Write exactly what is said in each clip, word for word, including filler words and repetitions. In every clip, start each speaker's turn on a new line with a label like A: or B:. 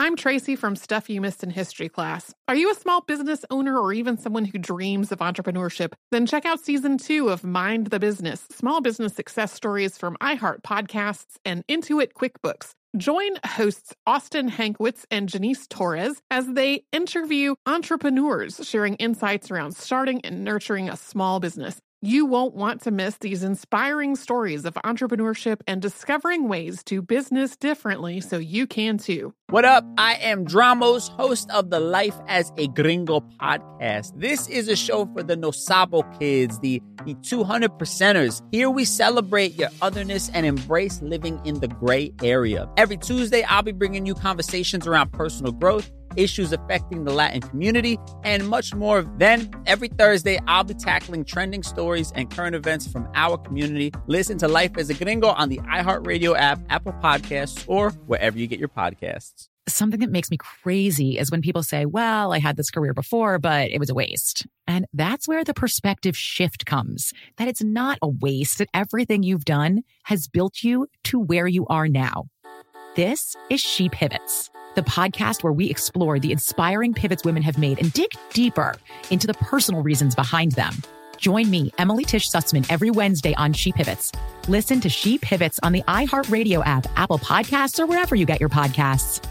A: I'm Tracy from Stuff You Missed in History Class. Are you a small business owner or even someone who dreams of entrepreneurship? Then check out season two of Mind the Business, small business success stories from iHeart Podcasts and Intuit QuickBooks. Join hosts Austin Hankwitz and Janice Torres as they interview entrepreneurs sharing insights around starting and nurturing a small business. You won't want to miss these inspiring stories of entrepreneurship and discovering ways to business differently so you can too.
B: What up? I am Dramos, host of the Life as a Gringo podcast. This is a show for the No Sabo kids, the, the two hundred percenters. Here we celebrate your otherness and embrace living in the gray area. Every Tuesday, I'll be bringing you conversations around personal growth, issues affecting the Latin community, and much more. Then, every Thursday, I'll be tackling trending stories and current events from our community. Listen to Life as a Gringo on the iHeartRadio app, Apple Podcasts, or wherever you get your podcasts.
C: Something that makes me crazy is when people say, well, I had this career before, but it was a waste. And that's where the perspective shift comes, that it's not a waste, that everything you've done has built you to where you are now. This is She Pivots, the podcast where we explore the inspiring pivots women have made and dig deeper into the personal reasons behind them. Join me, Emily Tish Sussman, every Wednesday on She Pivots. Listen to She Pivots on the iHeartRadio app, Apple Podcasts, or wherever you get your podcasts.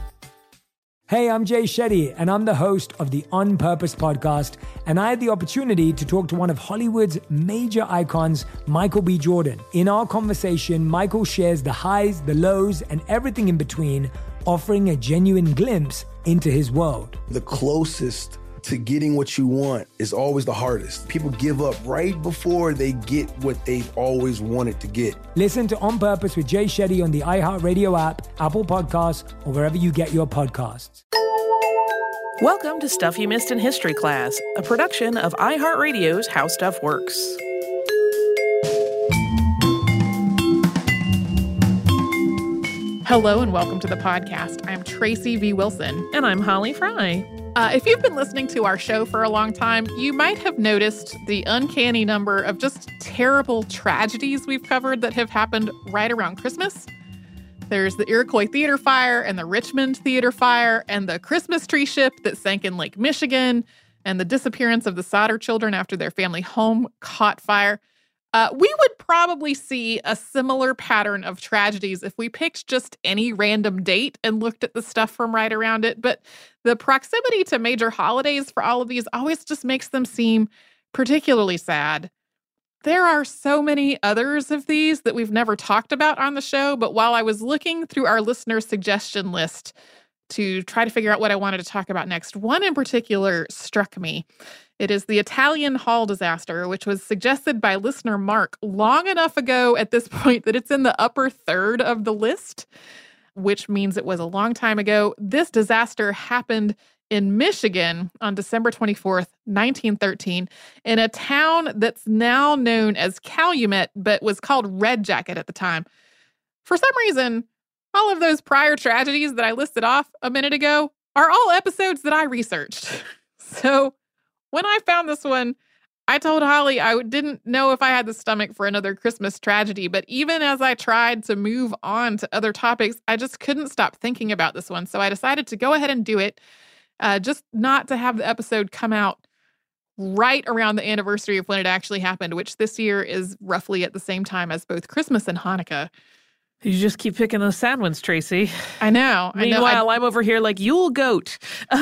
D: Hey, I'm Jay Shetty, and I'm the host of the On Purpose podcast, and I had the opportunity to talk to one of Hollywood's major icons, Michael B. Jordan. In our conversation, Michael shares the highs, the lows, and everything in between, offering a genuine glimpse into his world.
E: The closest to getting what you want is always the hardest. People give up right before they get what they've always wanted to get.
D: Listen to On Purpose with Jay Shetty on the iHeartRadio app, Apple Podcasts, or wherever you get your podcasts.
F: Welcome to Stuff You Missed in History Class, a production of iHeartRadio's How Stuff Works.
A: Hello and welcome to the podcast. I'm Tracy V. Wilson.
F: And I'm Holly Fry.
A: Uh, if you've been listening to our show for a long time, you might have noticed the uncanny number of just terrible tragedies we've covered that have happened right around Christmas. There's the Iroquois Theater Fire and the Richmond Theater Fire and the Christmas tree ship that sank in Lake Michigan and the disappearance of the Sodder children after their family home caught fire. Uh, we would probably see a similar pattern of tragedies if we picked just any random date and looked at the stuff from right around it. But the proximity to major holidays for all of these always just makes them seem particularly sad. There are so many others of these that we've never talked about on the show, but while I was looking through our listener suggestion list to try to figure out what I wanted to talk about next, one in particular struck me. It is the Italian Hall disaster, which was suggested by listener Mark long enough ago at this point that it's in the upper third of the list, which means it was a long time ago. This disaster happened in Michigan on December twenty-fourth, nineteen thirteen, in a town that's now known as Calumet, but was called Red Jacket at the time. For some reason, all of those prior tragedies that I listed off a minute ago are all episodes that I researched. So when I found this one, I told Holly I didn't know if I had the stomach for another Christmas tragedy, but even as I tried to move on to other topics, I just couldn't stop thinking about this one. So I decided to go ahead and do it, uh, just not to have the episode come out right around the anniversary of when it actually happened, which this year is roughly at the same time as both Christmas and Hanukkah.
F: You just keep picking those sad ones, Tracy.
A: I know. I
F: Meanwhile,
A: know. I,
F: I'm over here like Yule goat.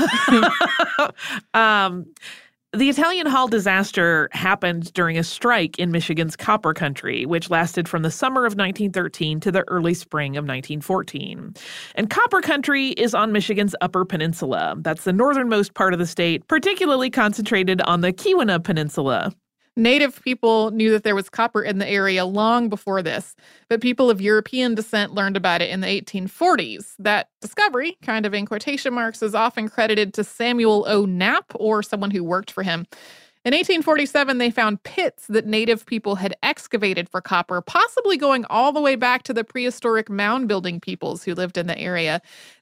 F: um, the Italian Hall disaster happened during a strike in Michigan's Copper Country, which lasted from the summer of nineteen thirteen to the early spring of nineteen fourteen. And Copper Country is on Michigan's Upper Peninsula. That's the northernmost part of the state, particularly concentrated on the Keweenaw Peninsula.
A: Native people knew that there was copper in the area long before this, but people of European descent learned about it in the eighteen forties. That discovery, kind of in quotation marks, is often credited to Samuel O. Knapp or someone who worked for him. In eighteen forty-seven, they found pits that native people had excavated for copper, possibly going all the way back to the prehistoric mound-building peoples who lived in the area.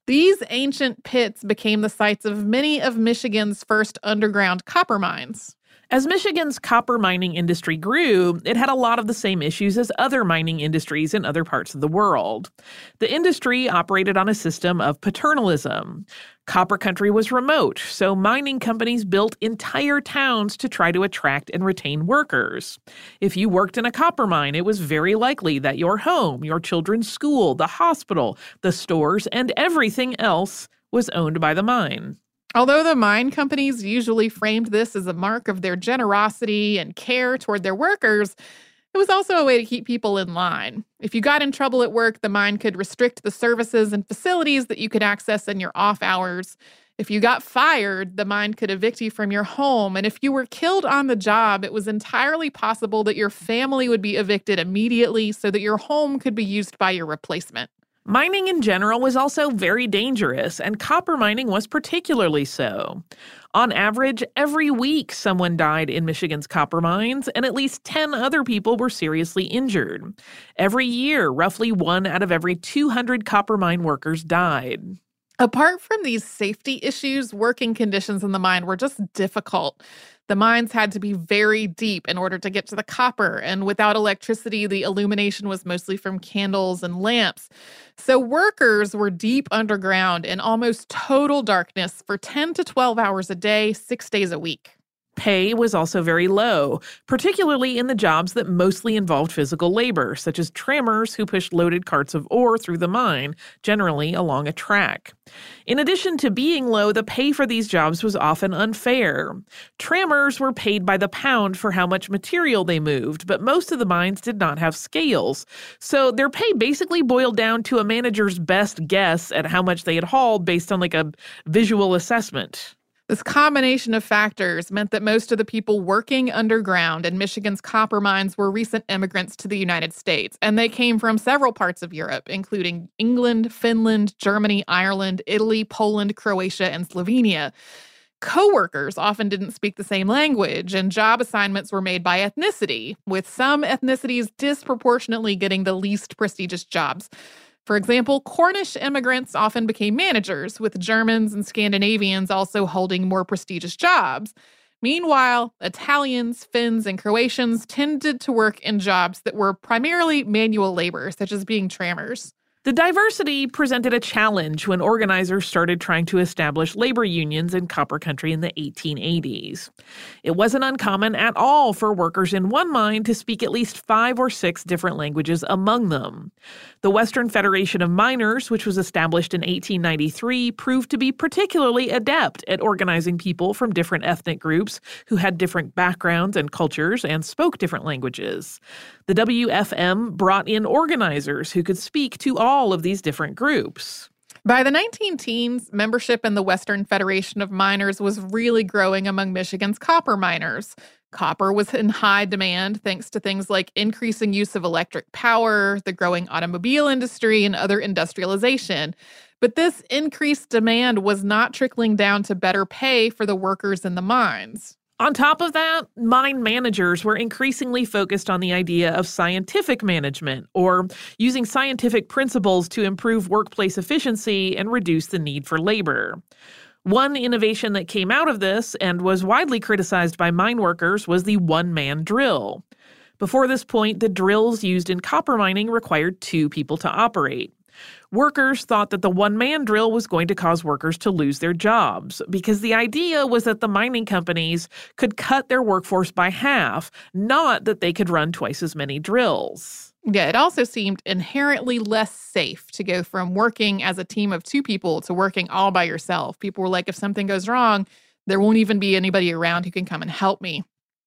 A: These ancient pits became the sites of many of Michigan's first underground copper mines.
F: As Michigan's copper mining industry grew, it had a lot of the same issues as other mining industries in other parts of the world. The industry operated on a system of paternalism. Copper country was remote, so mining companies built entire towns to try to attract and retain workers. If you worked in a copper mine, it was very likely that your home, your children's school, the hospital, the stores, and everything else was owned by the mine.
A: Although the mine companies usually framed this as a mark of their generosity and care toward their workers, it was also a way to keep people in line. If you got in trouble at work, the mine could restrict the services and facilities that you could access in your off hours. If you got fired, the mine could evict you from your home. And if you were killed on the job, it was entirely possible that your family would be evicted immediately so that your home could be used by your replacement.
F: Mining in general was also very dangerous, and copper mining was particularly so. On average, every week someone died in Michigan's copper mines, and at least ten other people were seriously injured. Every year, roughly one out of every two hundred copper mine workers died.
A: Apart from these safety issues, working conditions in the mine were just difficult. The mines had to be very deep in order to get to the copper, and without electricity, the illumination was mostly from candles and lamps. So workers were deep underground in almost total darkness for ten to twelve hours a day, six days a week.
F: Pay was also very low, particularly in the jobs that mostly involved physical labor, such as trammers who pushed loaded carts of ore through the mine, generally along a track. In addition to being low, the pay for these jobs was often unfair. Trammers were paid by the pound for how much material they moved, but most of the mines did not have scales. So their pay basically boiled down to a manager's best guess at how much they had hauled based on like a visual assessment.
A: This combination of factors meant that most of the people working underground in Michigan's copper mines were recent immigrants to the United States, and they came from several parts of Europe, including England, Finland, Germany, Ireland, Italy, Poland, Croatia, and Slovenia. Co-workers often didn't speak the same language, and job assignments were made by ethnicity, with some ethnicities disproportionately getting the least prestigious jobs. For example, Cornish immigrants often became managers, with Germans and Scandinavians also holding more prestigious jobs. Meanwhile, Italians, Finns, and Croatians tended to work in jobs that were primarily manual labor, such as being trammers.
F: The diversity presented a challenge when organizers started trying to establish labor unions in copper country in the eighteen eighties. It wasn't uncommon at all for workers in one mine to speak at least five or six different languages among them. The Western Federation of Miners, which was established in eighteen ninety-three, proved to be particularly adept at organizing people from different ethnic groups who had different backgrounds and cultures and spoke different languages. The W F M brought in organizers who could speak to all of these different groups.
A: By the nineteen teens, membership in the Western Federation of Miners was really growing among Michigan's copper miners. Copper was in high demand thanks to things like increasing use of electric power, the growing automobile industry, and other industrialization. But this increased demand was not trickling down to better pay for the workers in the mines.
F: On top of that, mine managers were increasingly focused on the idea of scientific management, or using scientific principles to improve workplace efficiency and reduce the need for labor. One innovation that came out of this and was widely criticized by mine workers was the one-man drill. Before this point, the drills used in copper mining required two people to operate. Workers thought that the one-man drill was going to cause workers to lose their jobs because the idea was that the mining companies could cut their workforce by half, not that they could run twice as many drills.
A: Yeah, it also seemed inherently less safe to go from working as a team of two people to working all by yourself. People were like, if something goes wrong, there won't even be anybody around who can come and help me.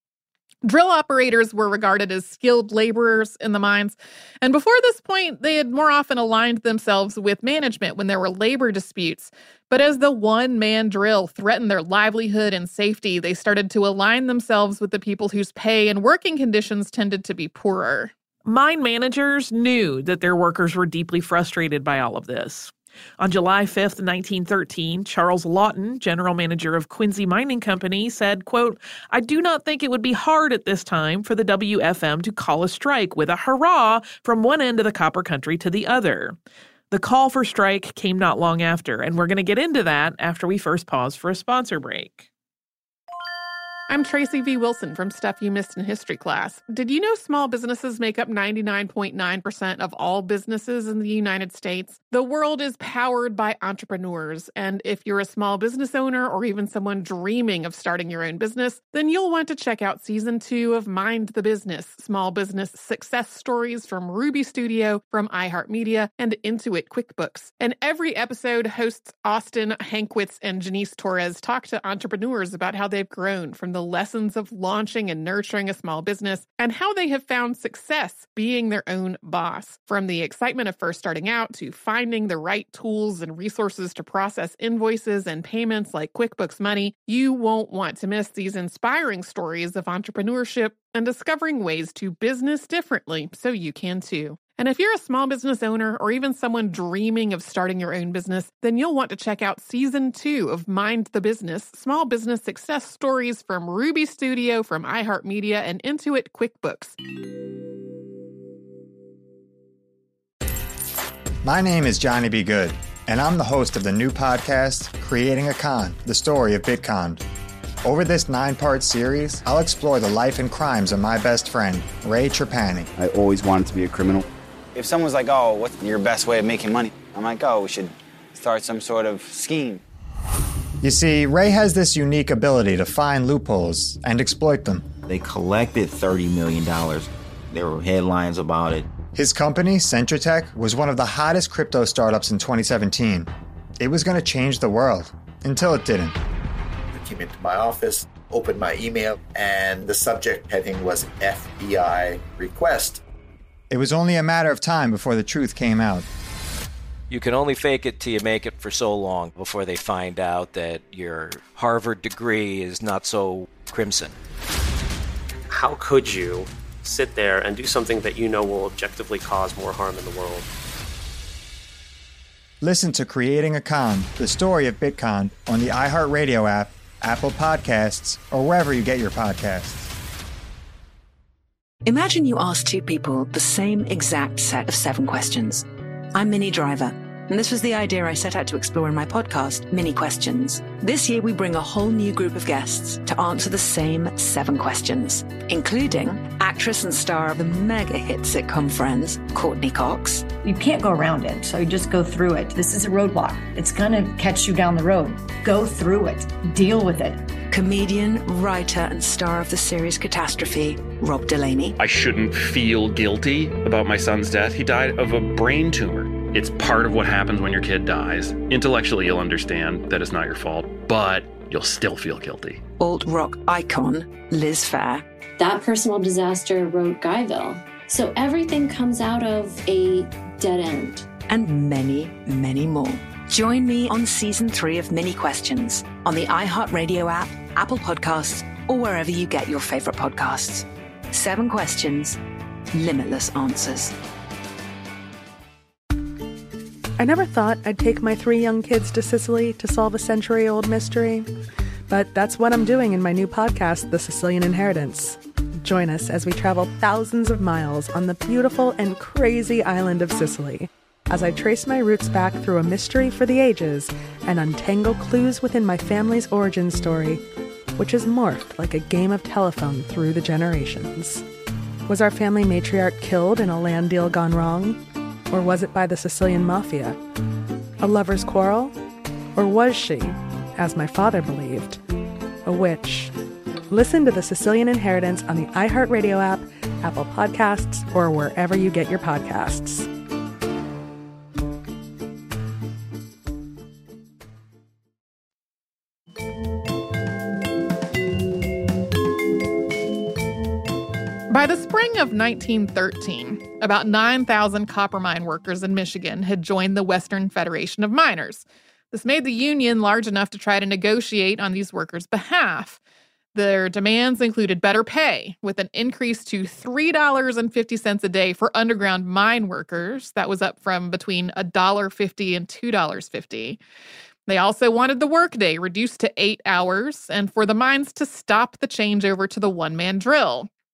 A: Drill operators were regarded as skilled laborers in the mines, and before this point, they had more often aligned themselves with management when there were labor disputes. But as the one-man drill threatened their livelihood and safety, they started to align themselves with the people whose pay and working conditions tended to be poorer.
F: Mine managers knew that their workers were deeply frustrated by all of this. On July fifth, nineteen thirteen, Charles Lawton, general manager of Quincy Mining Company, said, quote, "I do not think it would be hard at this time for the W F M to call a strike with a hurrah from one end of the copper country to the other." The call for strike came not long after, and we're going to get into that after we first pause for a sponsor break.
A: I'm Tracy V. Wilson from Stuff You Missed in History class. Did you know small businesses make up ninety-nine point nine percent of all businesses in the United States? The world is powered by entrepreneurs, and if you're a small business owner or even someone dreaming of starting your own business, then you'll want to check out Season two of Mind the Business, Small Business Success Stories from Ruby Studio, from iHeartMedia, and Intuit QuickBooks. And every episode, hosts Austin Hankwitz and Janice Torres talk to entrepreneurs about how they've grown from the lessons of launching and nurturing a small business and how they have found success being their own boss. From the excitement of first starting out to finding the right tools and resources to process invoices and payments like QuickBooks Money, you won't want to miss these inspiring stories of entrepreneurship and discovering ways to business differently so you can too. And if you're a small business owner or even someone dreaming of starting your own business, then you'll want to check out Season two of Mind the Business, Small Business Success Stories from Ruby Studio, from iHeartMedia, and Intuit QuickBooks.
G: My name is Johnny B. Good, and I'm the host of the new podcast, Creating a Con, the story of Bitcon. Over this nine-part series, I'll explore the life and crimes of my best friend, Ray Trapani.
H: I always wanted to be a criminal. If someone's like, oh, what's your best way of making money? I'm like, oh, we should start some sort of scheme.
G: You see, Ray has this unique ability to find loopholes and exploit them.
I: They collected thirty million dollars. There were headlines about it.
G: His company, Centratech, was one of the hottest crypto startups in twenty seventeen. It was going to change the world, until it didn't.
J: I came into my office, opened my email, and the subject heading was F B I request.
G: It was only a matter of time before the truth came out.
K: You can only fake it till you make it for so long before they find out that your Harvard degree is not so crimson.
L: How could you sit there and do something that you know will objectively cause more harm in the world?
G: Listen to Creating a Con, the story of Bitcon, on the iHeartRadio app, Apple Podcasts, or wherever you get your podcasts.
M: Imagine you ask two people the same exact set of seven questions. I'm Minnie Driver, and this was the idea I set out to explore in my podcast, Mini Questions. This year, we bring a whole new group of guests to answer the same seven questions, including actress and star of the mega-hit sitcom Friends, Courtney Cox.
N: You can't go around it, so you just go through it. This is a roadblock. It's going to catch you down the road. Go through it. Deal with it.
M: Comedian, writer, and star of the series Catastrophe, Rob Delaney.
O: I shouldn't feel guilty about my son's death. He died of a brain tumor. It's part of what happens when your kid dies. Intellectually, you'll understand that it's not your fault, but you'll still feel guilty.
M: Alt-rock icon, Liz Phair.
P: That personal disaster wrote Guyville. So everything comes out of a dead end.
M: And many, many more. Join me on Season three of Mini Questions on the iHeartRadio app, Apple Podcasts, or wherever you get your favorite podcasts. Seven questions, limitless answers.
Q: I never thought I'd take my three young kids to Sicily to solve a century-old mystery. But that's what I'm doing in my new podcast, The Sicilian Inheritance. Join us as we travel thousands of miles on the beautiful and crazy island of Sicily, as I trace my roots back through a mystery for the ages and untangle clues within my family's origin story, which has morphed like a game of telephone through the generations. Was our family matriarch killed in a land deal gone wrong? Or was it by the Sicilian mafia? A lover's quarrel? Or was she, as my father believed, a witch? Listen to The Sicilian Inheritance on the iHeartRadio app, Apple Podcasts, or wherever you get your podcasts.
A: By the spring of nineteen thirteen, about nine thousand copper mine workers in Michigan had joined the Western Federation of Miners. This made the union large enough to try to negotiate on these workers' behalf. Their demands included better pay, with an increase to three dollars and fifty cents a day for underground mine workers. That was up from between one dollar and fifty cents and two dollars and fifty cents. They also wanted the workday reduced to eight hours and for the mines to stop the changeover to the one-man drill.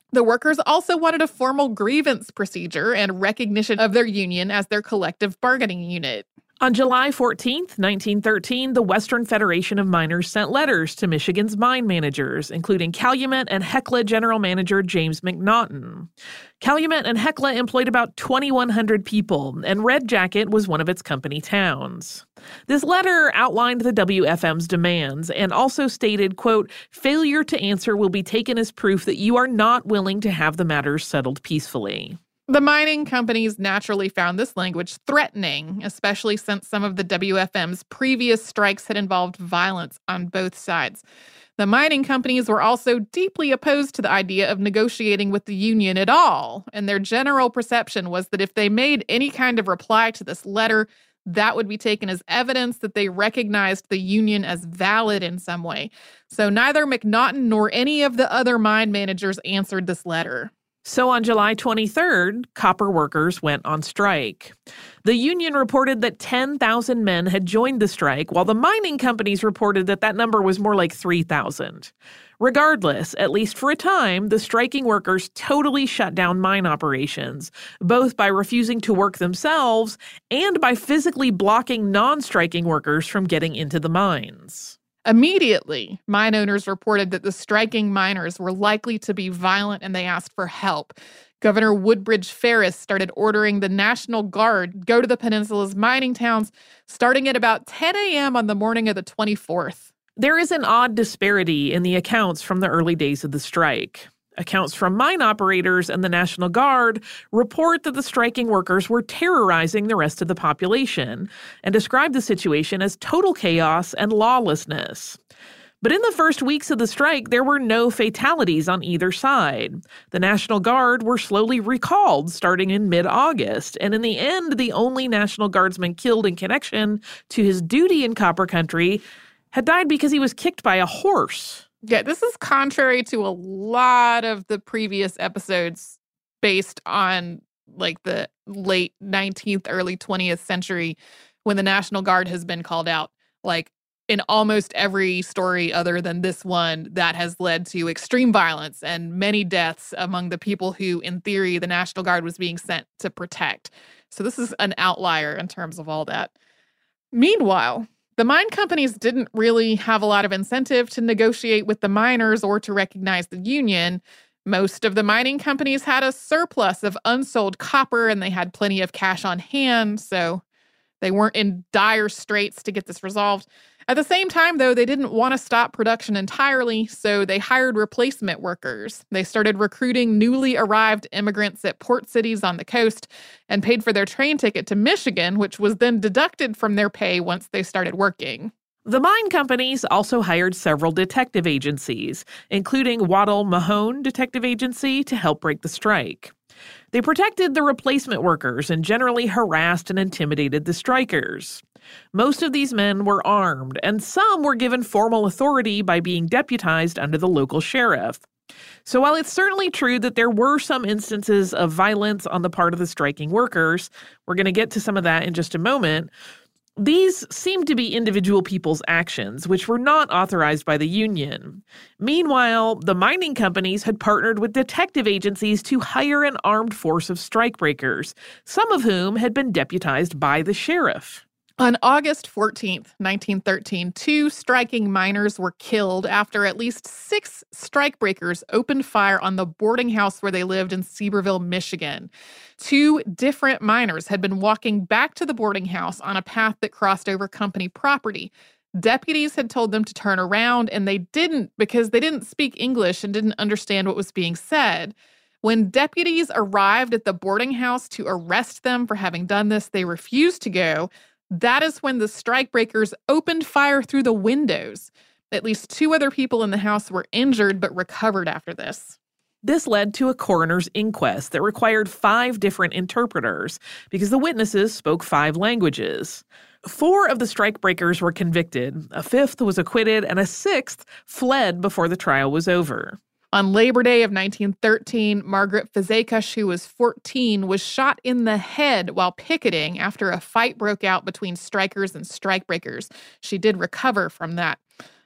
A: The workers also wanted a formal grievance procedure and recognition of their union as their collective bargaining unit.
F: On July fourteenth, nineteen thirteen, the Western Federation of Miners sent letters to Michigan's mine managers, including Calumet and Hecla general manager James McNaughton. Calumet and Hecla employed about twenty-one hundred people, and Red Jacket was one of its company towns. This letter outlined the W F M's demands and also stated, quote, "Failure to answer will be taken as proof that you are not willing to have the matters settled peacefully."
A: The mining companies naturally found this language threatening, especially since some of the W F M's previous strikes had involved violence on both sides. The mining companies were also deeply opposed to the idea of negotiating with the union at all, and their general perception was that if they made any kind of reply to this letter, that would be taken as evidence that they recognized the union as valid in some way. So neither McNaughton nor any of the other mine managers answered this letter.
F: So on July twenty-third, copper workers went on strike. The union reported that ten thousand men had joined the strike, while the mining companies reported that that number was more like three thousand. Regardless, at least for a time, the striking workers totally shut down mine operations, both by refusing to work themselves and by physically blocking non-striking workers from getting into the mines.
A: Immediately, mine owners reported that the striking miners were likely to be violent and they asked for help. Governor Woodbridge Ferris started ordering the National Guard go to the peninsula's mining towns starting at about ten a.m. on the morning of the twenty-fourth.
F: There is an odd disparity in the accounts from the early days of the strike. Accounts from mine operators and the National Guard report that the striking workers were terrorizing the rest of the population and describe the situation as total chaos and lawlessness. But in the first weeks of the strike, there were no fatalities on either side. The National Guard were slowly recalled starting in mid-August, and in the end, the only National Guardsman killed in connection to his duty in Copper Country had died because he was kicked by a horse.
A: Yeah, this is contrary to a lot of the previous episodes based on like the late nineteenth, early twentieth century when the National Guard has been called out. Like in almost every story other than this one, that has led to extreme violence and many deaths among the people who, in theory, the National Guard was being sent to protect. So this is an outlier in terms of all that. Meanwhile, the mine companies didn't really have a lot of incentive to negotiate with the miners or to recognize the union. Most of the mining companies had a surplus of unsold copper and they had plenty of cash on hand, so they weren't in dire straits to get this resolved. At the same time, though, they didn't want to stop production entirely, so they hired replacement workers. They started recruiting newly arrived immigrants at port cities on the coast and paid for their train ticket to Michigan, which was then deducted from their pay once they started working.
F: The mine companies also hired several detective agencies, including Waddell Mahone Detective Agency, to help break the strike. They protected the replacement workers and generally harassed and intimidated the strikers. Most of these men were armed, and some were given formal authority by being deputized under the local sheriff. So while it's certainly true that there were some instances of violence on the part of the striking workers, we're going to get to some of that in just a moment, these seemed to be individual people's actions, which were not authorized by the union. Meanwhile, the mining companies had partnered with detective agencies to hire an armed force of strikebreakers, some of whom had been deputized by the sheriff.
A: On August fourteenth, nineteen thirteen, two striking miners were killed after at least six strikebreakers opened fire on the boarding house where they lived in Seaborville, Michigan. Two different miners had been walking back to the boarding house on a path that crossed over company property. Deputies had told them to turn around, and they didn't because they didn't speak English and didn't understand what was being said. When deputies arrived at the boarding house to arrest them for having done this, they refused to go. That is when the strikebreakers opened fire through the windows. At least two other people in the house were injured but recovered after this.
F: This led to a coroner's inquest that required five different interpreters because the witnesses spoke five languages. Four of the strikebreakers were convicted, a fifth was acquitted, and a sixth fled before the trial was over.
A: On Labor Day of nineteen thirteen, Margaret Fazekas, who was fourteen, was shot in the head while picketing after a fight broke out between strikers and strikebreakers. She did recover from that.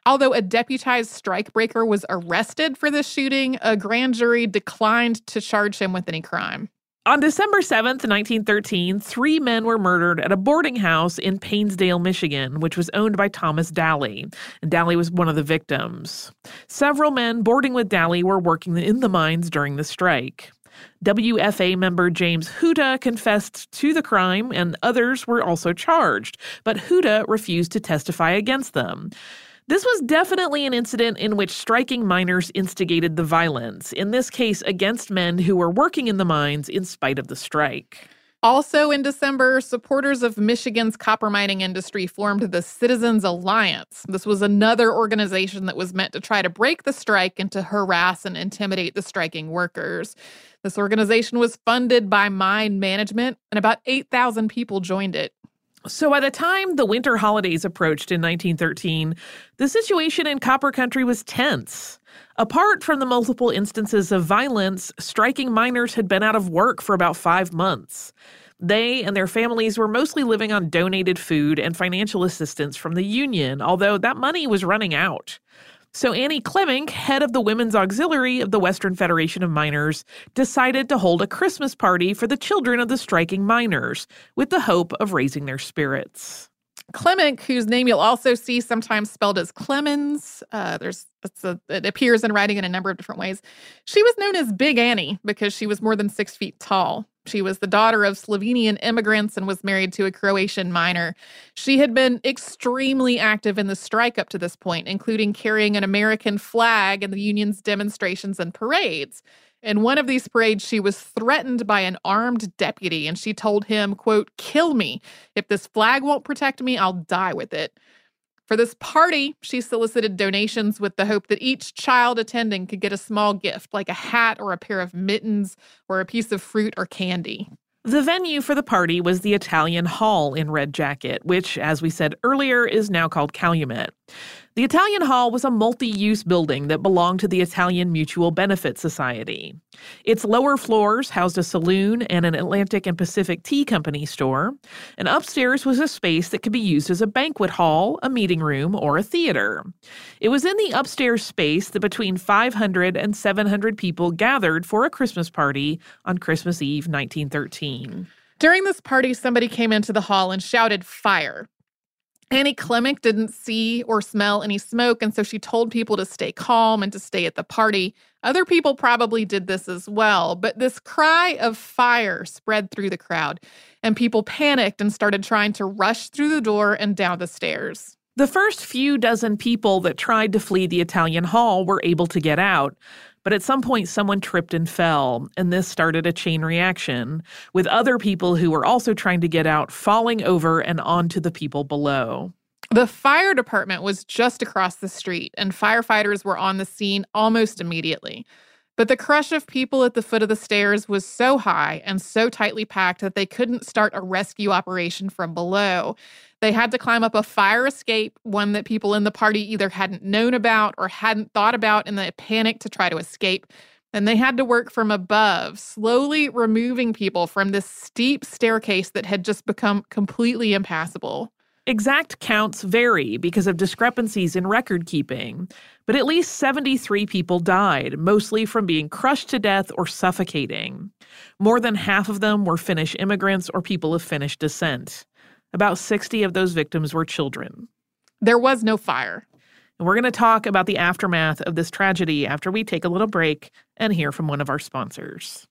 A: Although a deputized strikebreaker was arrested for this shooting, a grand jury declined to charge him with any crime.
F: On December seventh, nineteen thirteen, three men were murdered at a boarding house in Painesdale, Michigan, which was owned by Thomas Daly. And Daly was one of the victims. Several men boarding with Daly were working in the mines during the strike. W F A member James Huda confessed to the crime, and others were also charged, but Huda refused to testify against them. This was definitely an incident in which striking miners instigated the violence, in this case against men who were working in the mines in spite of the strike.
A: Also in December, supporters of Michigan's copper mining industry formed the Citizens Alliance. This was another organization that was meant to try to break the strike and to harass and intimidate the striking workers. This organization was funded by mine management, and about eight thousand people joined it.
F: So by the time the winter holidays approached in nineteen thirteen, the situation in Copper Country was tense. Apart from the multiple instances of violence, striking miners had been out of work for about five months. They and their families were mostly living on donated food and financial assistance from the union, although that money was running out. So Annie Clemmink, head of the Women's Auxiliary of the Western Federation of Miners, decided to hold a Christmas party for the children of the striking miners, with the hope of raising their spirits.
A: Clemmink, whose name you'll also see sometimes spelled as Clemens, uh, there's it's a, it appears in writing in a number of different ways. She was known as Big Annie because she was more than six feet tall. She was the daughter of Slovenian immigrants and was married to a Croatian miner. She had been extremely active in the strike up to this point, including carrying an American flag in the union's demonstrations and parades. In one of these parades, she was threatened by an armed deputy, and she told him, quote, "Kill me. If this flag won't protect me, I'll die with it." For this party, she solicited donations with the hope that each child attending could get a small gift, like a hat or a pair of mittens or a piece of fruit or candy.
F: The venue for the party was the Italian Hall in Red Jacket, which, as we said earlier, is now called Calumet. The Italian Hall was a multi-use building that belonged to the Italian Mutual Benefit Society. Its lower floors housed a saloon and an Atlantic and Pacific Tea Company store, and upstairs was a space that could be used as a banquet hall, a meeting room, or a theater. It was in the upstairs space that between five hundred and seven hundred people gathered for a Christmas party on Christmas Eve, nineteen thirteen.
A: During this party, somebody came into the hall and shouted, "Fire!" Annie Clemmink didn't see or smell any smoke, and so she told people to stay calm and to stay at the party. Other people probably did this as well, but this cry of fire spread through the crowd, and people panicked and started trying to rush through the door and down the stairs.
F: The first few dozen people that tried to flee the Italian Hall were able to get out, but at some point someone tripped and fell, and this started a chain reaction, with other people who were also trying to get out falling over and onto the people below.
A: The fire department was just across the street, and firefighters were on the scene almost immediately. But the crush of people at the foot of the stairs was so high and so tightly packed that they couldn't start a rescue operation from below. They had to climb up a fire escape, one that people in the party either hadn't known about or hadn't thought about in the panic to try to escape. And they had to work from above, slowly removing people from this steep staircase that had just become completely impassable.
F: Exact counts vary because of discrepancies in record keeping, but at least seventy-three people died, mostly from being crushed to death or suffocating. More than half of them were Finnish immigrants or people of Finnish descent. About sixty of those victims were children.
A: There was no fire.
F: And we're going to talk about the aftermath of this tragedy after we take a little break and hear from one of our sponsors.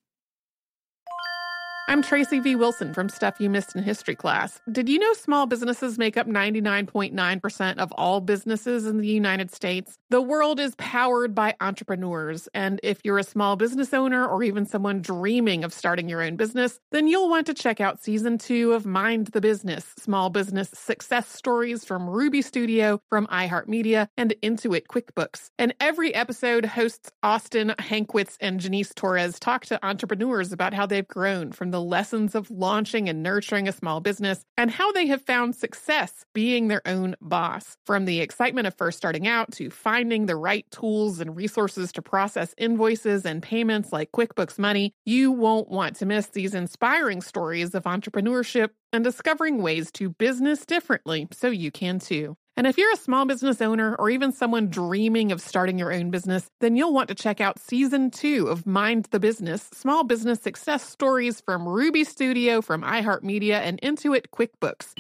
A: I'm Tracy V. Wilson from Stuff You Missed in History Class. Did you know small businesses make up ninety-nine point nine percent of all businesses in the United States? The world is powered by entrepreneurs, and if you're a small business owner or even someone dreaming of starting your own business, then you'll want to check out Season two of Mind the Business, Small Business Success Stories from Ruby Studio, from iHeartMedia, and Intuit QuickBooks. And every episode, hosts Austin Hankwitz and Janice Torres talk to entrepreneurs about how they've grown from the lessons of launching and nurturing a small business and how they have found success being their own boss. From the excitement of first starting out to finding the right tools and resources to process invoices and payments like QuickBooks Money, you won't want to miss these inspiring stories of entrepreneurship and discovering ways to business differently so you can too. And if you're a small business owner or even someone dreaming of starting your own business, then you'll want to check out Season two of Mind the Business, Small Business Success Stories from Ruby Studio, from iHeartMedia, and Intuit QuickBooks.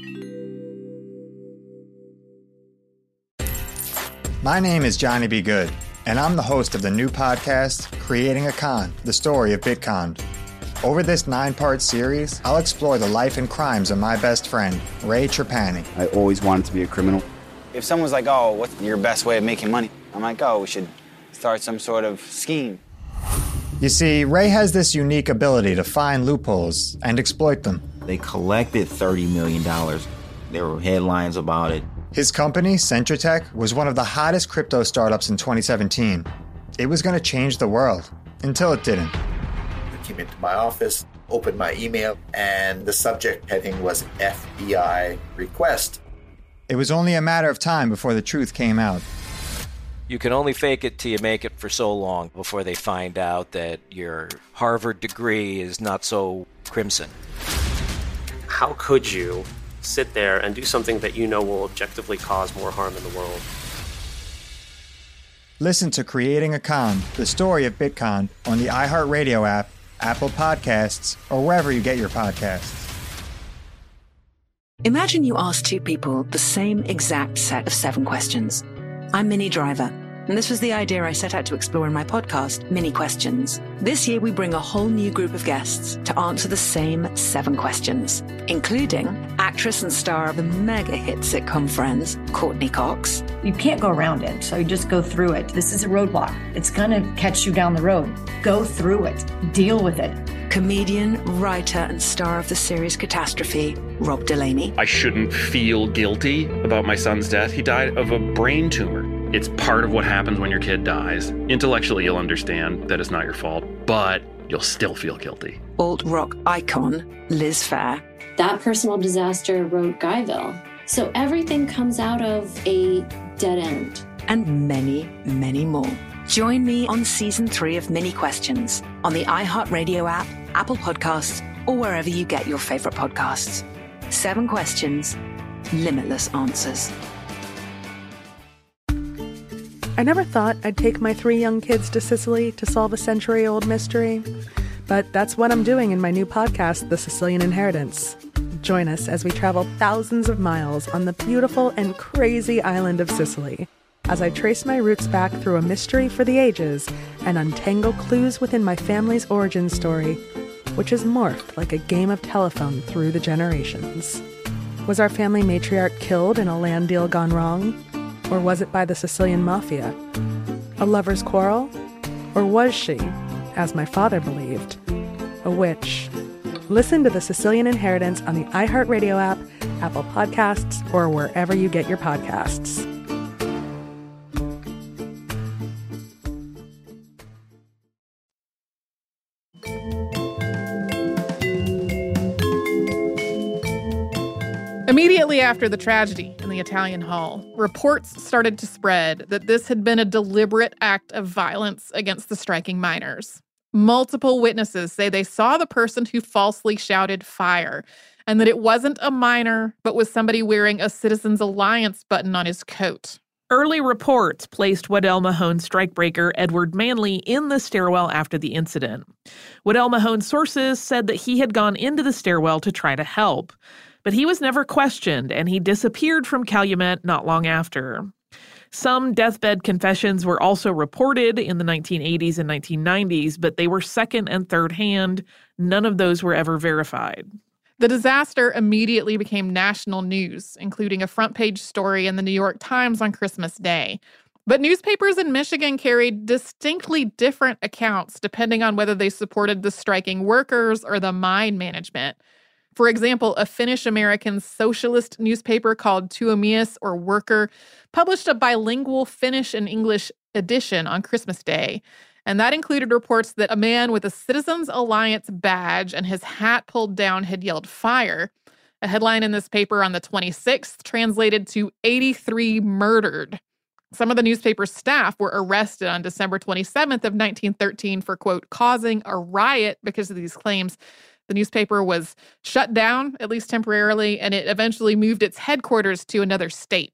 G: My name is Johnny B. Good, and I'm the host of the new podcast, Creating a Con, the story of Bitcon. Over this nine-part series, I'll explore the life and crimes of my best friend, Ray Trapani.
H: I always wanted to be a criminal. If someone's like, oh, what's your best way of making money? I'm like, oh, we should start some sort of scheme.
G: You see, Ray has this unique ability to find loopholes and exploit them.
I: They collected thirty million dollars. There were headlines about it.
G: His company, Centratech, was one of the hottest crypto startups in twenty seventeen. It was going to change the world, until it didn't.
J: I came into my office, opened my email, and the subject heading was F B I request.
G: It was only a matter of time before the truth came out.
K: You can only fake it till you make it for so long before they find out that your Harvard degree is not so crimson.
L: How could you sit there and do something that you know will objectively cause more harm in the world?
G: Listen to Creating a Con, the story of Bitcon, on the iHeartRadio app, Apple Podcasts, or wherever you get your podcasts.
M: Imagine you ask two people the same exact set of seven questions. I'm Minnie Driver, and this was the idea I set out to explore in my podcast, Mini Questions. This year, we bring a whole new group of guests to answer the same seven questions, including actress and star of the mega hit sitcom Friends, Courtney Cox.
N: You can't go around it, so you just go through it. This is a roadblock. It's going to catch you down the road. Go through it. Deal with it.
M: Comedian, writer, and star of the series Catastrophe, Rob Delaney.
O: I shouldn't feel guilty about my son's death. He died of a brain tumor. It's part of what happens when your kid dies. Intellectually, you'll understand that it's not your fault, but you'll still feel guilty.
M: Alt-rock icon, Liz Phair.
P: That personal disaster wrote Guyville. So everything comes out of a dead end.
M: And many, many more. Join me on Season three of Mini Questions on the iHeartRadio app, Apple Podcasts, or wherever you get your favorite podcasts. Seven questions, limitless answers.
Q: I never thought I'd take my three young kids to Sicily to solve a century-old mystery, but that's what I'm doing in my new podcast, The Sicilian Inheritance. Join us as we travel thousands of miles on the beautiful and crazy island of Sicily, as I trace my roots back through a mystery for the ages and untangle clues within my family's origin story, which has morphed like a game of telephone through the generations. Was our family matriarch killed in a land deal gone wrong? Or was it by the Sicilian mafia? A lover's quarrel? Or was she, as my father believed, a witch? Listen to The Sicilian Inheritance on the iHeartRadio app, Apple Podcasts, or wherever you get your podcasts.
A: Immediately after the tragedy in the Italian Hall, reports started to spread that this had been a deliberate act of violence against the striking miners. Multiple witnesses say they saw the person who falsely shouted fire, and that it wasn't a miner, but was somebody wearing a Citizens Alliance button on his coat.
F: Early reports placed Waddell Mahone strikebreaker Edward Manley in the stairwell after the incident. Waddell Mahone's sources said that he had gone into the stairwell to try to help, but he was never questioned, and he disappeared from Calumet not long after. Some deathbed confessions were also reported in the nineteen eighties and nineteen nineties, but they were second and third hand. None of those were ever verified.
A: The disaster immediately became national news, including a front-page story in the New York Times on Christmas Day. But newspapers in Michigan carried distinctly different accounts depending on whether they supported the striking workers or the mine management. For example, a Finnish-American socialist newspaper called Työmies, or Worker, published a bilingual Finnish and English edition on Christmas Day. And that included reports that a man with a Citizens Alliance badge and his hat pulled down had yelled fire. A headline in this paper on the twenty-sixth translated to eighty-three murdered. Some of the newspaper's staff were arrested on December twenty-seventh of nineteen thirteen for, quote, causing a riot because of these claims. The newspaper was shut down, at least temporarily, and it eventually moved its headquarters to another state.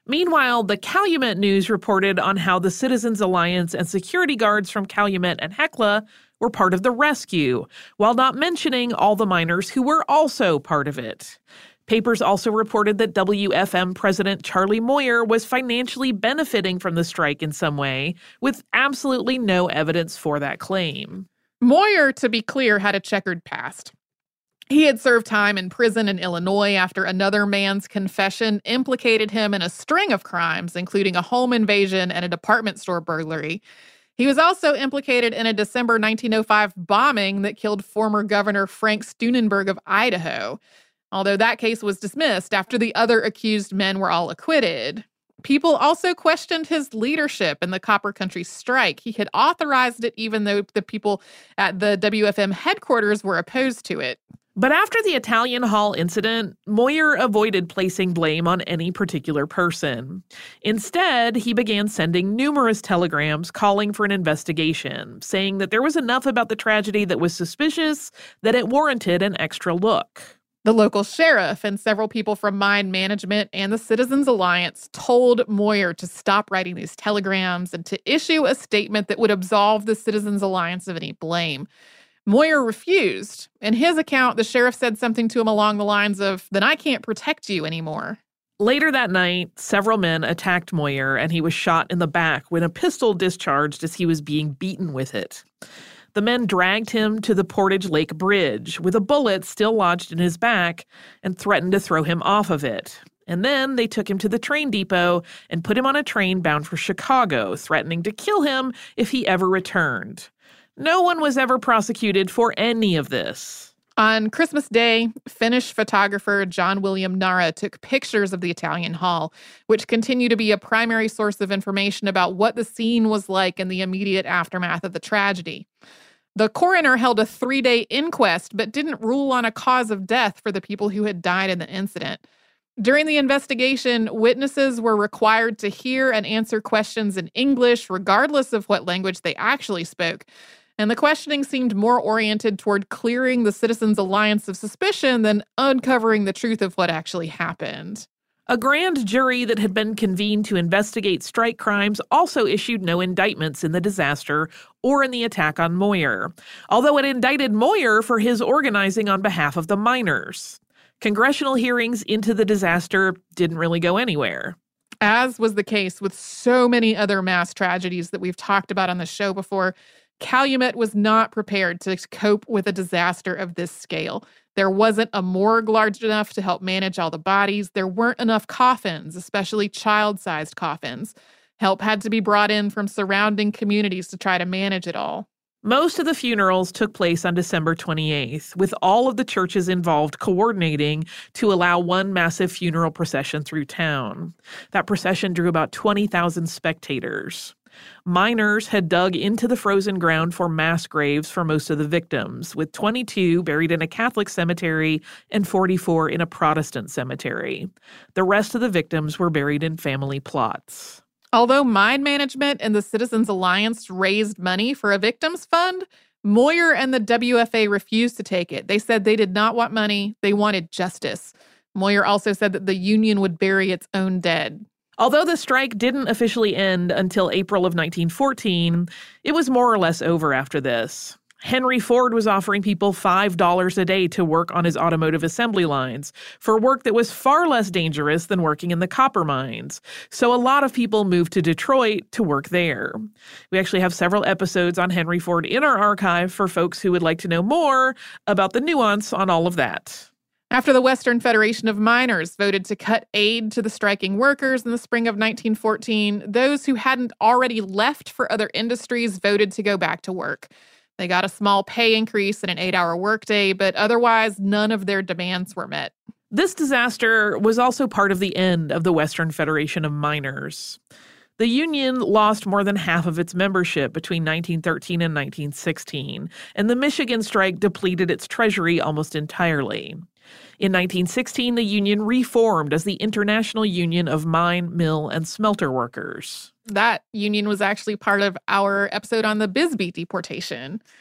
F: Meanwhile, the Calumet News reported on how the Citizens Alliance and security guards from Calumet and Hecla were part of the rescue, while not mentioning all the miners who were also part of it. Papers also reported that W F M President Charlie Moyer was financially benefiting from the strike in some way, with absolutely no evidence for that claim.
A: Moyer, to be clear, had a checkered past. He had served time in prison in Illinois after another man's confession implicated him in a string of crimes, including a home invasion and a department store burglary. He was also implicated in a December nineteen oh five bombing that killed former Governor Frank Steunenberg of Idaho, although that case was dismissed after the other accused men were all acquitted. People also questioned his leadership in the Copper Country strike. He had authorized it even though the people at the W F M headquarters were opposed to it.
F: But after the Italian Hall incident, Moyer avoided placing blame on any particular person. Instead, he began sending numerous telegrams calling for an investigation, saying that there was enough about the tragedy that was suspicious that it warranted an extra look.
A: The local sheriff and several people from mine management and the Citizens Alliance told Moyer to stop writing these telegrams and to issue a statement that would absolve the Citizens Alliance of any blame. Moyer refused. In his account, the sheriff said something to him along the lines of, "Then I can't protect you anymore."
F: Later that night, several men attacked Moyer, and he was shot in the back when a pistol discharged as he was being beaten with it. The men dragged him to the Portage Lake Bridge with a bullet still lodged in his back and threatened to throw him off of it. And then they took him to the train depot and put him on a train bound for Chicago, threatening to kill him if he ever returned. No one was ever prosecuted for any of this.
A: On Christmas Day, Finnish photographer John William Nara took pictures of the Italian Hall, which continue to be a primary source of information about what the scene was like in the immediate aftermath of the tragedy. The coroner held a three-day inquest but didn't rule on a cause of death for the people who had died in the incident. During the investigation, witnesses were required to hear and answer questions in English, regardless of what language they actually spoke. And the questioning seemed more oriented toward clearing the Citizens Alliance of suspicion than uncovering the truth of what actually happened.
F: A grand jury that had been convened to investigate strike crimes also issued no indictments in the disaster or in the attack on Moyer, although it indicted Moyer for his organizing on behalf of the miners. Congressional hearings into the disaster didn't really go anywhere.
A: As was the case with so many other mass tragedies that we've talked about on the show before, Calumet was not prepared to cope with a disaster of this scale. There wasn't a morgue large enough to help manage all the bodies. There weren't enough coffins, especially child-sized coffins. Help had to be brought in from surrounding communities to try to manage it all.
F: Most of the funerals took place on December twenty-eighth, with all of the churches involved coordinating to allow one massive funeral procession through town. That procession drew about twenty thousand spectators. Miners had dug into the frozen ground for mass graves for most of the victims, with twenty-two buried in a Catholic cemetery and forty-four in a Protestant cemetery. The rest of the victims were buried in family plots.
A: Although mine management and the Citizens Alliance raised money for a victims fund, Moyer and the W F A refused to take it. They said they did not want money, they wanted justice. Moyer also said that the union would bury its own dead.
F: Although the strike didn't officially end until April of nineteen fourteen, it was more or less over after this. Henry Ford was offering people five dollars a day to work on his automotive assembly lines for work that was far less dangerous than working in the copper mines. So a lot of people moved to Detroit to work there. We actually have several episodes on Henry Ford in our archive for folks who would like to know more about the nuance on all of that.
A: After the Western Federation of Miners voted to cut aid to the striking workers in the spring of nineteen fourteen, those who hadn't already left for other industries voted to go back to work. They got a small pay increase and an eight-hour workday, but otherwise none of their demands were met.
F: This disaster was also part of the end of the Western Federation of Miners. The union lost more than half of its membership between nineteen thirteen and nineteen sixteen, and the Michigan strike depleted its treasury almost entirely. In nineteen sixteen, the union reformed as the International Union of Mine, Mill, and Smelter Workers.
A: That union was actually part of our episode on the Bisbee deportation.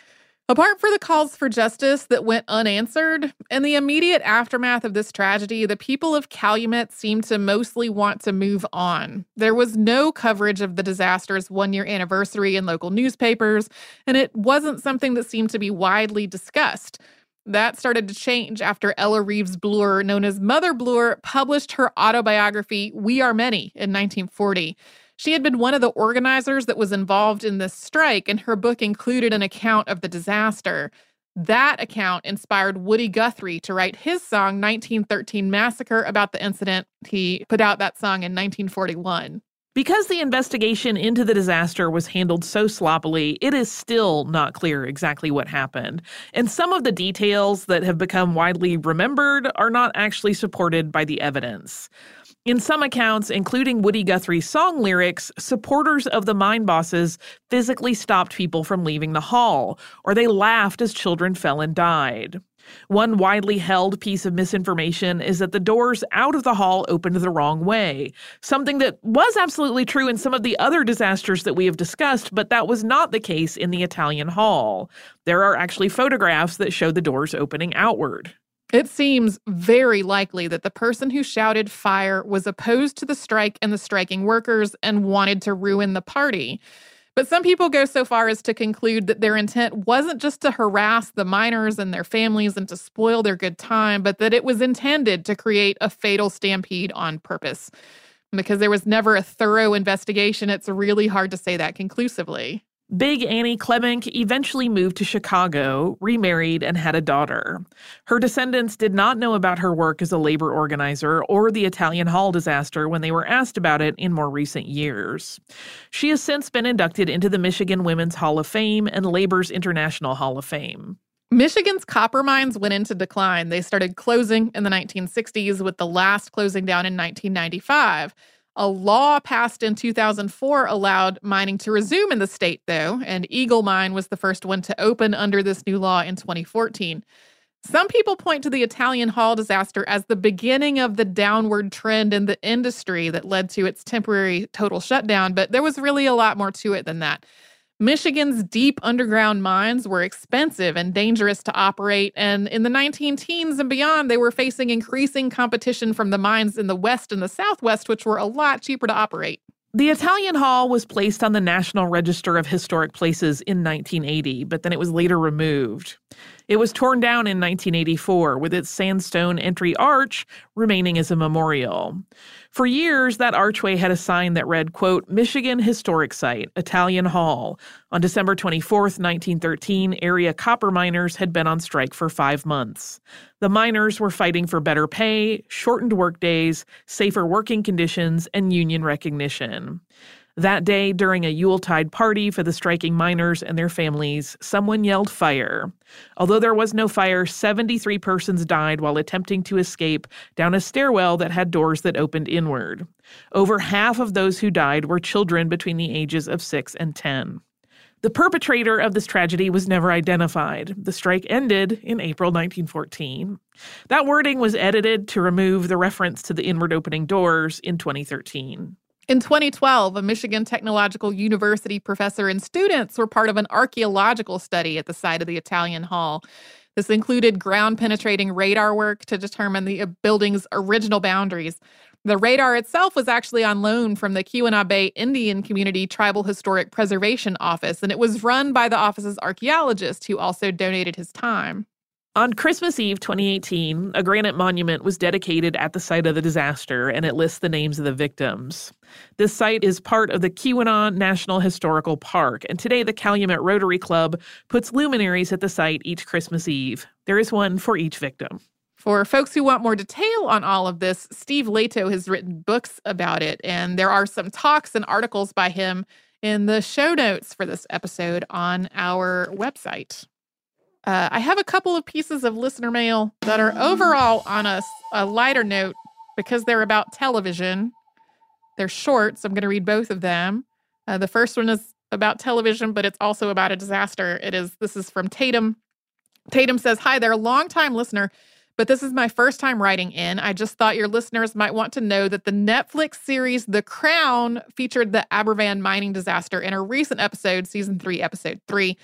A: Apart from the calls for justice that went unanswered, in the immediate aftermath of this tragedy, the people of Calumet seemed to mostly want to move on. There was no coverage of the disaster's one-year anniversary in local newspapers, and it wasn't something that seemed to be widely discussed. That started to change after Ella Reeves Bloor, known as Mother Bloor, published her autobiography, We Are Many, in nineteen forty. She had been one of the organizers that was involved in this strike, and her book included an account of the disaster. That account inspired Woody Guthrie to write his song, nineteen thirteen Massacre, about the incident. He put out that song in nineteen forty-one.
F: Because the investigation into the disaster was handled so sloppily, it is still not clear exactly what happened. And some of the details that have become widely remembered are not actually supported by the evidence. In some accounts, including Woody Guthrie's song lyrics, supporters of the mine bosses physically stopped people from leaving the hall, or they laughed as children fell and died. One widely held piece of misinformation is that the doors out of the hall opened the wrong way, something that was absolutely true in some of the other disasters that we have discussed, but that was not the case in the Italian Hall. There are actually photographs that show the doors opening outward.
A: It seems very likely that the person who shouted fire was opposed to the strike and the striking workers and wanted to ruin the party. But some people go so far as to conclude that their intent wasn't just to harass the miners and their families and to spoil their good time, but that it was intended to create a fatal stampede on purpose. Because there was never a thorough investigation, it's really hard to say that conclusively.
F: Big Annie Klemenk eventually moved to Chicago, remarried, and had a daughter. Her descendants did not know about her work as a labor organizer or the Italian Hall disaster when they were asked about it in more recent years. She has since been inducted into the Michigan Women's Hall of Fame and Labor's International Hall of Fame.
A: Michigan's copper mines went into decline. They started closing in the nineteen sixties, with the last closing down in nineteen ninety-five. A law passed in two thousand four allowed mining to resume in the state, though, and Eagle Mine was the first one to open under this new law in twenty fourteen. Some people point to the Italian Hall disaster as the beginning of the downward trend in the industry that led to its temporary total shutdown, but there was really a lot more to it than that. Michigan's deep underground mines were expensive and dangerous to operate, and in the nineteen teens and beyond, they were facing increasing competition from the mines in the West and the Southwest, which were a lot cheaper to operate.
F: The Italian Hall was placed on the National Register of Historic Places in nineteen eighty, but then it was later removed. It was torn down in nineteen eighty-four, with its sandstone entry arch remaining as a memorial. For years, that archway had a sign that read, quote, Michigan Historic Site, Italian Hall. On December twenty-fourth, nineteen thirteen, area copper miners had been on strike for five months. The miners were fighting for better pay, shortened workdays, safer working conditions, and union recognition. That day, during a Yuletide party for the striking miners and their families, someone yelled fire. Although there was no fire, seventy-three persons died while attempting to escape down a stairwell that had doors that opened inward. Over half of those who died were children between the ages of six and ten. The perpetrator of this tragedy was never identified. The strike ended in April nineteen fourteen. That wording was edited to remove the reference to the inward opening doors in twenty thirteen.
A: In twenty twelve, a Michigan Technological University professor and students were part of an archaeological study at the site of the Italian Hall. This included ground-penetrating radar work to determine the building's original boundaries. The radar itself was actually on loan from the Keweenaw Bay Indian Community Tribal Historic Preservation Office, and it was run by the office's archaeologist, who also donated his time.
F: On Christmas Eve twenty eighteen, a granite monument was dedicated at the site of the disaster, and it lists the names of the victims. This site is part of the Keweenaw National Historical Park, and today the Calumet Rotary Club puts luminaries at the site each Christmas Eve. There is one for each victim.
A: For folks who want more detail on all of this, Steve Leto has written books about it, and there are some talks and articles by him in the show notes for this episode on our website. Uh, I have a couple of pieces of listener mail that are overall on a, a lighter note because they're about television. They're short, so I'm going to read both of them. Uh, the first one is about television, but it's also about a disaster. It is. This is from Tatum. Tatum says, hi there, longtime listener, but this is my first time writing in. I just thought your listeners might want to know that the Netflix series The Crown featured the Aberfan mining disaster in a recent episode, season three, episode three.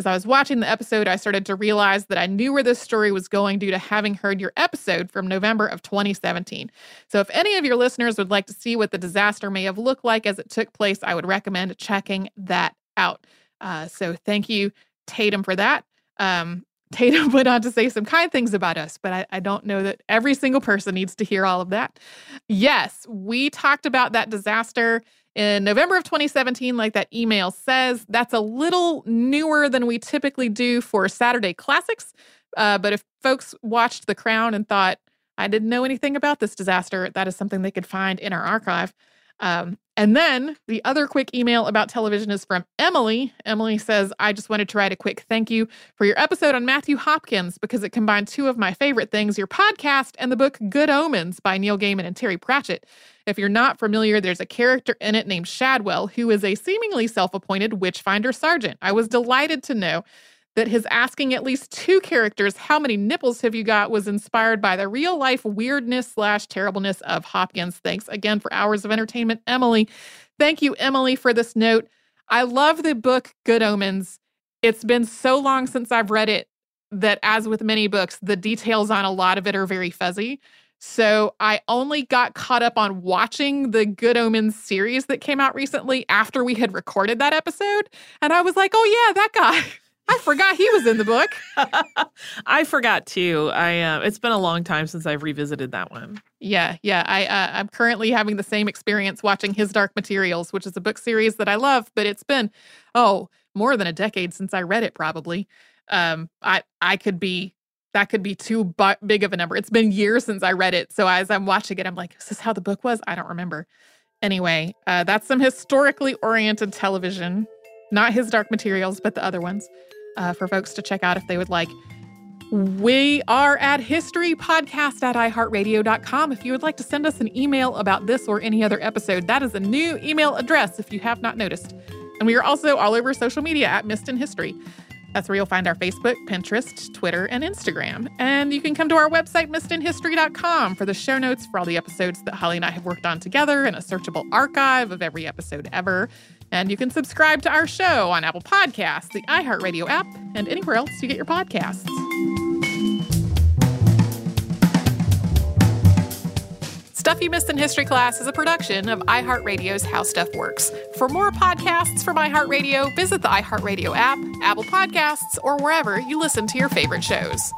A: As I was watching the episode, I started to realize that I knew where this story was going due to having heard your episode from November of twenty seventeen. So if any of your listeners would like to see what the disaster may have looked like as it took place, I would recommend checking that out. Uh, so thank you, Tatum, for that. Um, Tatum went on to say some kind things about us, but I, I don't know that every single person needs to hear all of that. Yes, we talked about that disaster in November of twenty seventeen, like that email says. That's a little newer than we typically do for Saturday Classics. Uh, but if folks watched The Crown and thought, I didn't know anything about this disaster, that is something they could find in our archive. Um, and then the other quick email about television is from Emily. Emily says, I just wanted to write a quick thank you for your episode on Matthew Hopkins because it combined two of my favorite things, your podcast and the book Good Omens by Neil Gaiman and Terry Pratchett. If you're not familiar, there's a character in it named Shadwell, who is a seemingly self-appointed witchfinder sergeant. I was delighted to know that his asking at least two characters, how many nipples have you got, was inspired by the real-life weirdness slash terribleness of Hopkins. Thanks again for hours of entertainment, Emily. Thank you, Emily, for this note. I love the book Good Omens. It's been so long since I've read it that, as with many books, the details on a lot of it are very fuzzy. So I only got caught up on watching the Good Omens series that came out recently after we had recorded that episode. And I was like, oh, yeah, that guy. I forgot he was in the book.
F: I forgot too. I uh, it's been a long time since I've revisited that one.
A: Yeah, yeah. I uh, I'm currently having the same experience watching His Dark Materials, which is a book series that I love, but it's been oh more than a decade since I read it. Probably. Um, I I could be that could be too bu- big of a number. It's been years since I read it, so as I'm watching it, I'm like, is this how the book was? I don't remember. Anyway, uh, that's some historically oriented television. Not His Dark Materials, but the other ones. Uh, for folks to check out if they would like. We are at historypodcast at i heart radio dot com. If you would like to send us an email about this or any other episode, that is a new email address if you have not noticed. And we are also all over social media at Missed in History. That's where you'll find our Facebook, Pinterest, Twitter, and Instagram. And you can come to our website, missed in history dot com, for the show notes for all the episodes that Holly and I have worked on together and a searchable archive of every episode ever. And you can subscribe to our show on Apple Podcasts, the iHeartRadio app, and anywhere else you get your podcasts. Stuff You Missed in History Class is a production of iHeartRadio's How Stuff Works. For more podcasts from iHeartRadio, visit the iHeartRadio app, Apple Podcasts, or wherever you listen to your favorite shows.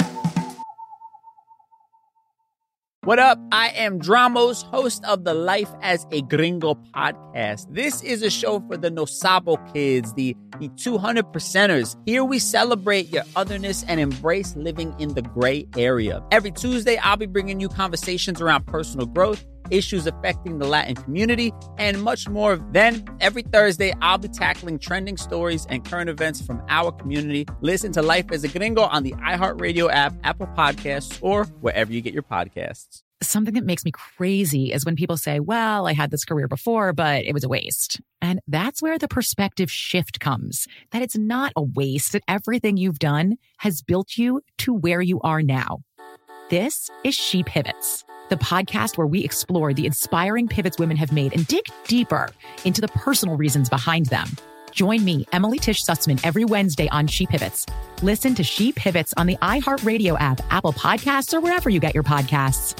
B: What up? I am Dramos, host of the Life as a Gringo podcast. This is a show for the No Sabo kids, the, the two hundred percenters. Here we celebrate your otherness and embrace living in the gray area. Every Tuesday, I'll be bringing you conversations around personal growth, issues affecting the Latin community, and much more. Then, every Thursday, I'll be tackling trending stories and current events from our community. Listen to Life as a Gringo on the iHeartRadio app, Apple Podcasts, or wherever you get your podcasts.
C: Something that makes me crazy is when people say, well, I had this career before, but it was a waste. And that's where the perspective shift comes, that it's not a waste, that everything you've done has built you to where you are now. This is She Pivots, the podcast where we explore the inspiring pivots women have made and dig deeper into the personal reasons behind them. Join me, Emily Tish Sussman, every Wednesday on She Pivots. Listen to She Pivots on the iHeartRadio app, Apple Podcasts, or wherever you get your podcasts.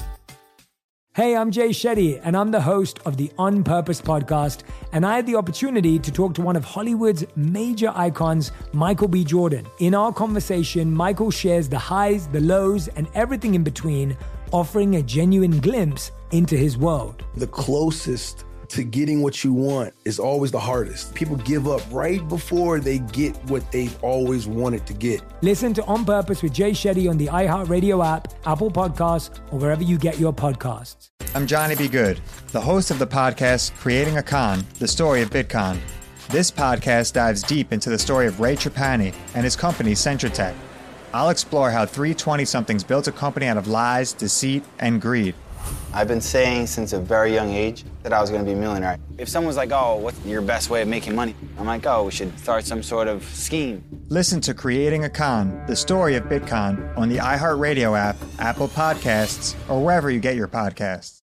D: Hey, I'm Jay Shetty, and I'm the host of the On Purpose podcast, and I had the opportunity to talk to one of Hollywood's major icons, Michael B. Jordan. In our conversation, Michael shares the highs, the lows, and everything in between, offering a genuine glimpse into his world.
E: The closest to getting what you want is always the hardest. People give up right before they get what they've always wanted to get.
D: Listen to On Purpose with Jay Shetty on the iHeartRadio app, Apple Podcasts, or wherever you get your podcasts.
G: I'm Johnny B. Good, the host of the podcast Creating a Con, the story of Bitcoin. This podcast dives deep into the story of Ray Trapani and his company Centratech. I'll explore how three twenty-somethings built a company out of lies, deceit, and greed.
H: I've been saying since a very young age that I was going to be a millionaire. If someone's like, oh, what's your best way of making money? I'm like, oh, we should start some sort of scheme.
G: Listen to Creating a Con, the story of Bitcoin, on the iHeartRadio app, Apple Podcasts, or wherever you get your podcasts.